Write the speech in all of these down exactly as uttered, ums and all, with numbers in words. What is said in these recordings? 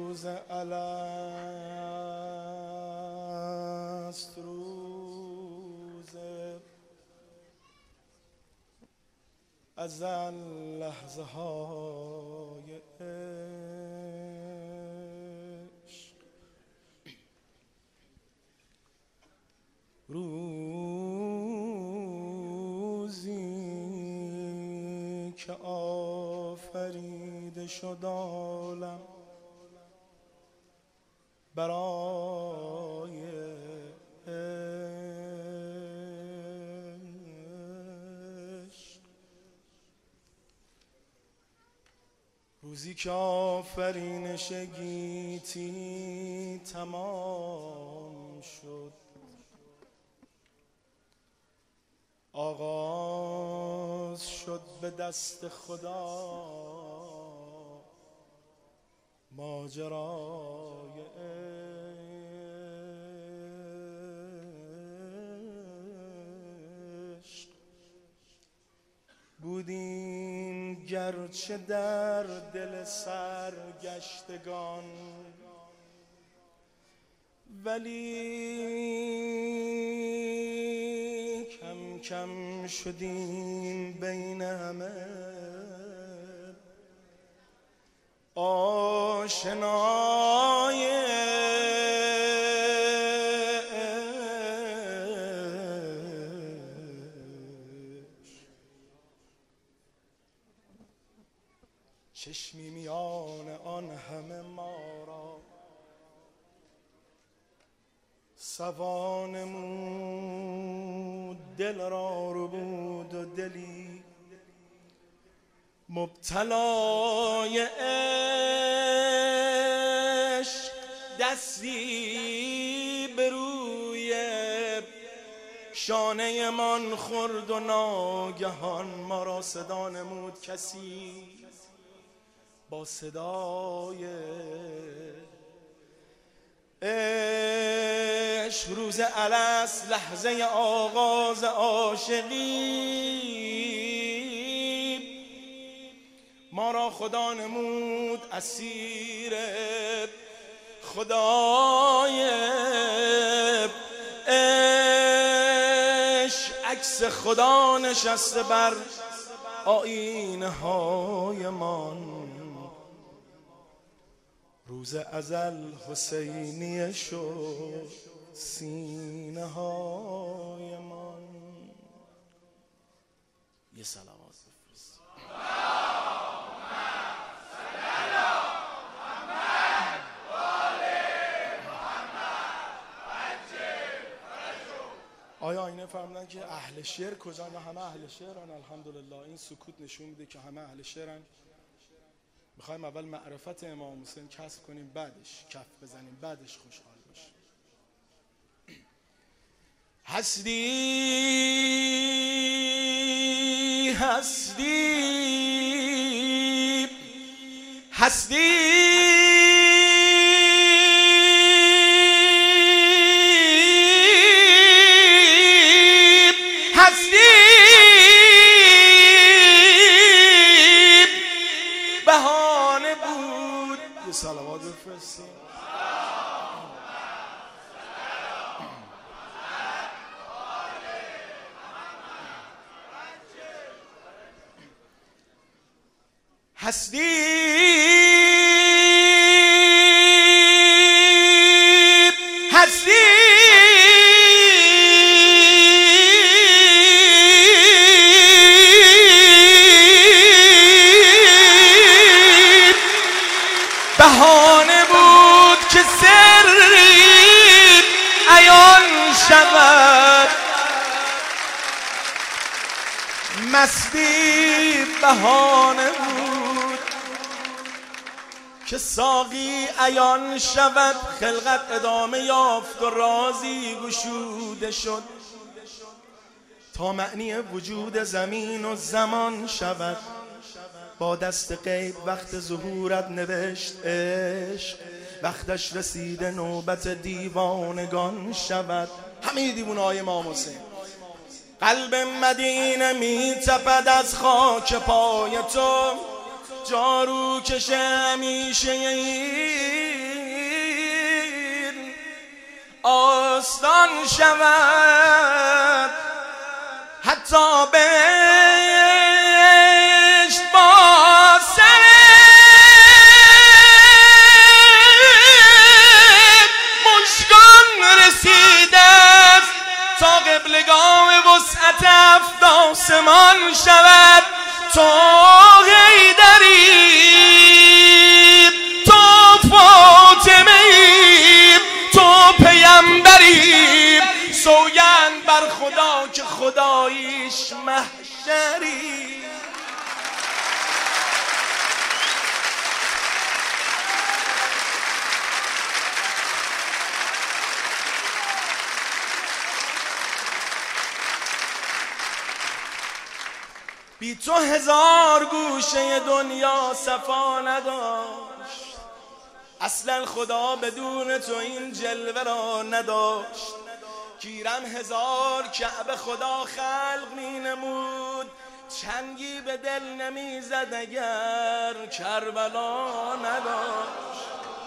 روز الست، روز ازل، لحظه های عشق، روزی که آفریده شد عالم برای عشق، روزی که آفرینش گیتی تمام شد، آغاز شد به دست خدا ماجرای عشق. بودیم گرچه در دل سرگشتگان، ولی کم کم شدیم بین همه آشنای چشمی میان آن همه ما را سوانمود، دل را رو بود و دلی مبتلای عشق، دستی به روی شانه من خورد و ناگهان ما را صدا نمود کسی با صدای عشق. روز الست، لحظه آغاز عاشقی، ما را خدا نمود اسیر خدای عشق. عکس خدا نشسته بر آیینه های من، روز ازل حسینیه شد سینه های من. یه سلامات بفرست. آیا آینه فرمودن که اهل شعر کجا؟ نه، همه اهل شعرن الحمدلله. این سکوت نشون میده که همه اهل شعرن. میخوایم اول معرفت امام حسین کسب کنیم، بعدش کف بزنیم، بعدش خوشحال باشیم. هستی هستی هستی بهانه بود. یه صلوات بفرستیم. هستی هستی بهانه بود که سری عیان شود، مستی بهانه بود که ساقی عیان شود، خلقت ادامه یافت و رازی گشوده شد تا معنی وجود زمین و زمان شود. با دست غیب وقت ظهورت نوشت عشق، وقتش رسیده نوبت دیوانگان شود. همه دیوانه های امام حسین. قلب مدینه می تپد از خاک پای تو، جارو کش همیشه آستان شود، حتی بهشت با سر مژگان رسیده است، تا قبلگاه وسعت هفت آسمان شود. تو حیدری، تو فاطمه ای، تو پیامبری، سوگند بر خدا که خداییش محشری. بی تو هزار گوشه دنیا صفا نداشت، اصلا خدا بدون تو این جلوه را نداشت. گیرم هزار کعبه خدا خلق می نمود، چنگی به دل نمی زد اگر کربلا نداشت.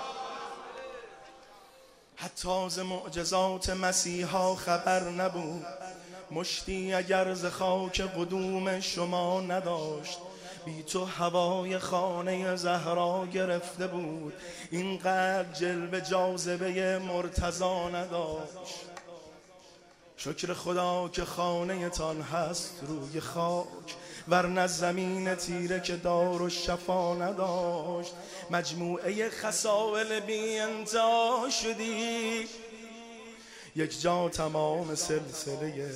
حتی ز معجزات مسیحا خبر نبود، مشتی اگر ز خاک قدوم شما نداشت. بی تو هوای خانه زهرا گرفته بود، اینقدر جلوه جاذبه مرتضی نداشت. شکر خدا که خانه تان هست روی خاک، ورنه زمین تیره که دار و شفا نداشت. مجموعه خصائل بی انتها شدی، یک جا تمام سلسله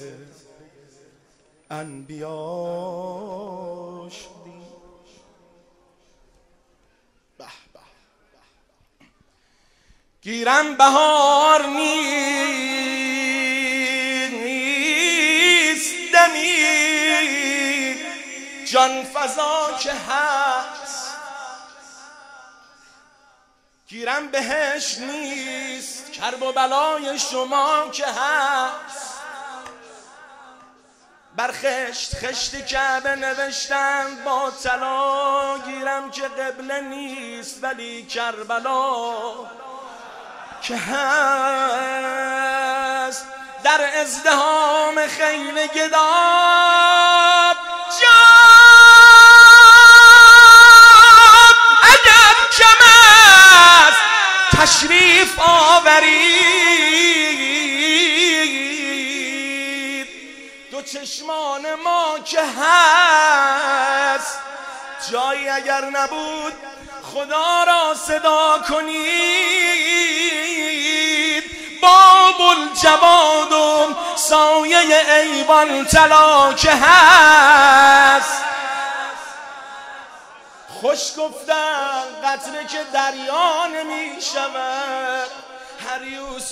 انبیا شدی. به به گیرم بهار نیست دمی، جان فضا که هست. گیرم بهش نیست کرب و بلای شما که هست. بر خشت خشت کعبه نوشتند با طلا، گیرم که قبله نیست ولی کربلا که هست. در ازدحام خیل گداب جان اگر کم است تشریف آورید. دو چشمان ما که هست، جایی اگر نبود خدا را صدا کنید. باب الجواد و سایه ایوان طلا که هست. خوش گفتن قطره که دریا نمی شود، هر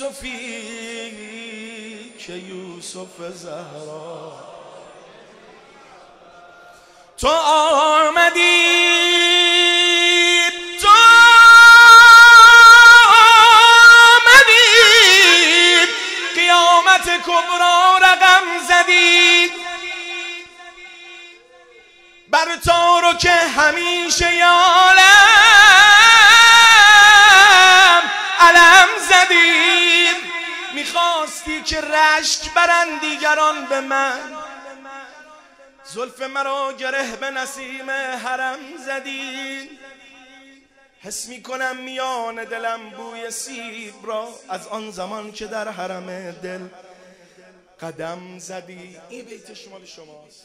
یوسفی که یوسف زهرا. تو آمدی، تو آمدی، قیامت کبرا رقم زدی. بر تو رو که همیشه یالم علم زدیم. میخواستی که رشک برند دیگران به من، زلف مرا گره به نسیم حرم زدی. حس میکنم میان دلم بوی سیب را، از آن زمان که در حرم دل قدم زدی. این بیت شمال شماست.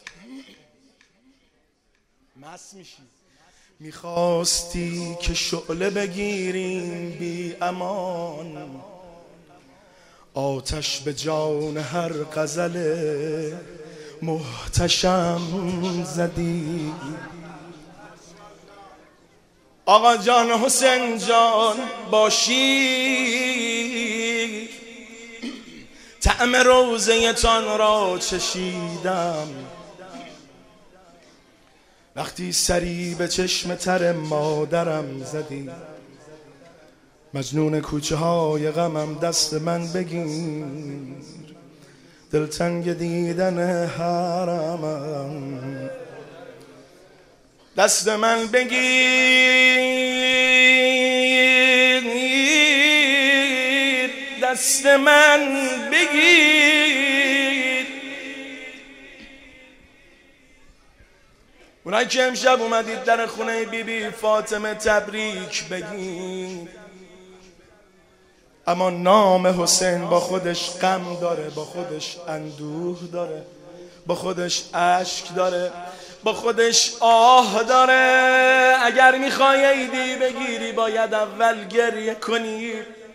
مست میشی. میخواستی که شعله بگیریم بی امان، آتش به جان هر غزل محتشم زدی. آقا جان حسین جان باشی، طعم روضه تان را چشیدم. وقتی سری به چشم تر مادرم زدی، مجنون کوچه های غمم دست من بگیر. دلتنگ دیدن حرمم، دست من بگیر. دست من بگیر. اونایی که امشب اومدید در خونه بی بی فاطمه تبریک بگید، اما نام حسین با خودش غم داره، با خودش اندوه داره، با خودش اشک داره، با خودش آه داره. اگر میخوای عیدی بگیری باید اول گریه کنی.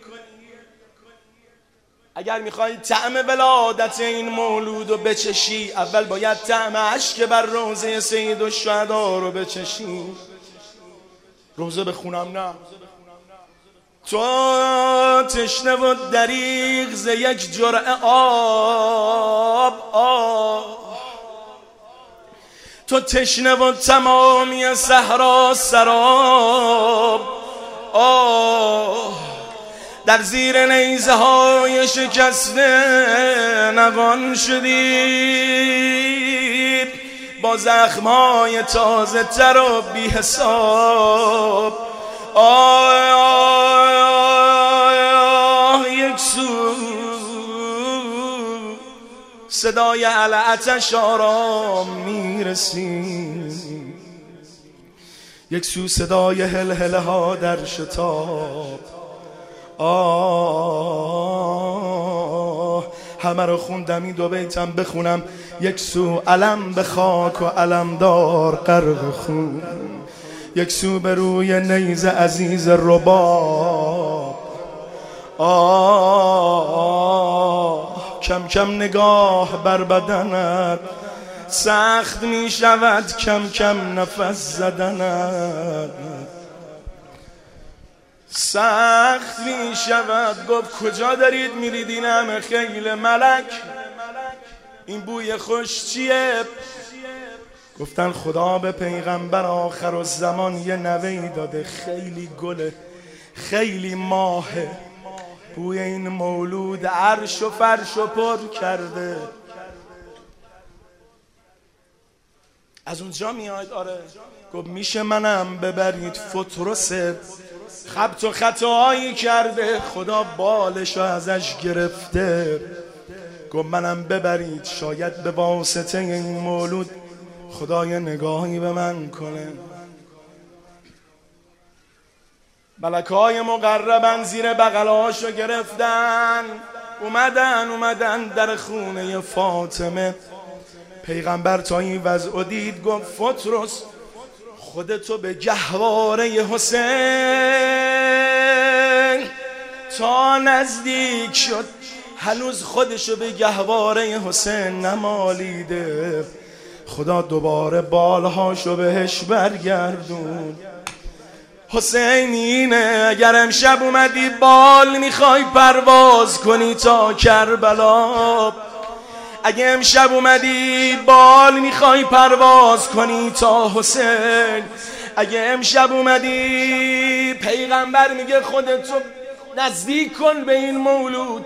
اگر میخوای طعم ولادت این مولود رو بچشی اول باید طعم اشک بر روضه سیدالشهدا رو بچشی. روضه بخونم نه؟ تو تشنه و دریغ ز یک جرعه آب آه، تو تشنه و تمامی صحرا سراب آه، در زیر نیزه های شکسته نوان شدید، با زخمای تازه تر و بی حساب آه, آه, آه یک سو صدای علعتش آرام میرسید، یک سو صدای هلهله ها در شتاب آه. همه رو خوندم، این دو بیتم بخونم. یک سو علم به خاک و علمدار غرق خون، یک سو به روی نیز عزیز رباب آه. کم کم نگاه بر بدنت سخت می شود، کم کم نفس زدنت سخت می شود. گفت کجا دارید میرید این همه خیل ملک، این بوی خوش چیه؟ گفتن خدا به پیغمبر آخر الزمان یه نوه‌ای داده، خیلی گله، خیلی ماهه، بوی این مولود عرش و فرش و پر کرده. از اونجا میاد. آره گفت میشه منم ببرید فطرس، خبط و خطایی کرده، خدا بالشو ازش گرفته. گفت منم ببرید، شاید به واسطه این مولود خدا یه نگاهی به من کنه. ملکای مقربن زیر بغلاشو گرفتن، اومدن اومدن در خونه فاطمه. پیغمبر تا این وضع دید گفت فطرس خودتو به گهواره حسین. تا نزدیک شد هنوز خودشو به گهواره حسین نمالیده، خدا دوباره بالهاشو بهش برگردون. حسین اینه، اگر امشب اومدی بال میخوای پرواز کنی تا کربلا، اگه امشب اومدی بال میخوای پرواز کنی تا حسین، اگه امشب اومدی پیغمبر میگه خودتو نزدیک کن به این مولود،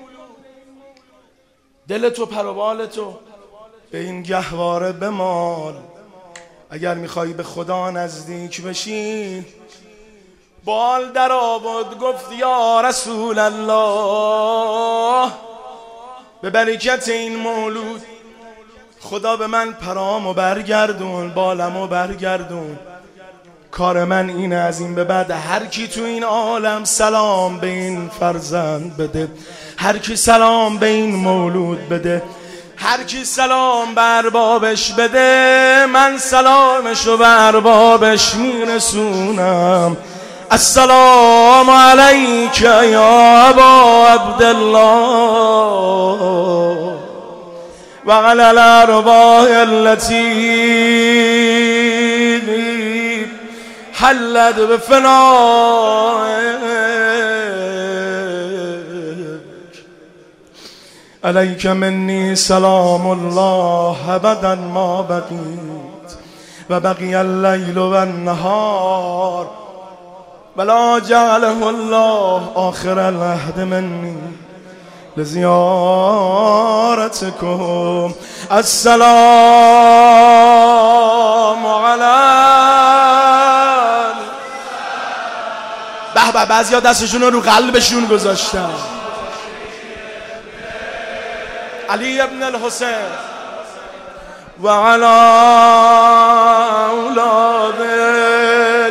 دلتو پروبالتو به این گهواره بمال. اگر میخوای به خدا نزدیک بشی بال در آورد، گفت یا رسول الله به برکت این مولود خدا به من پرامو برگردون، بالمو برگردون. کار من اینه از این به بعد هر کی تو این عالم سلام به این فرزند بده، هر کی سلام به این مولود بده، هر کی سلام به اربابش بده، من سلامشو به اربابش میرسونم. السلام علیک یا ابا عبدالله و علی الارواح التي حلت بفنائک علیک منی سلام الله ابدا ما بقیت و بقی اللیل و النهار ولا جعله الله آخر العهد منی لزیارتکم. السلام علی به به. بعضی ها دستشون رو رو قلبشون گذاشتن. علی ابن الحسین و علی اولاد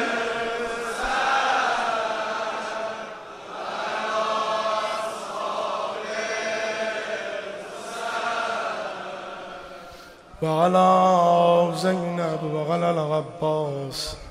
و علی زینب و علی العباس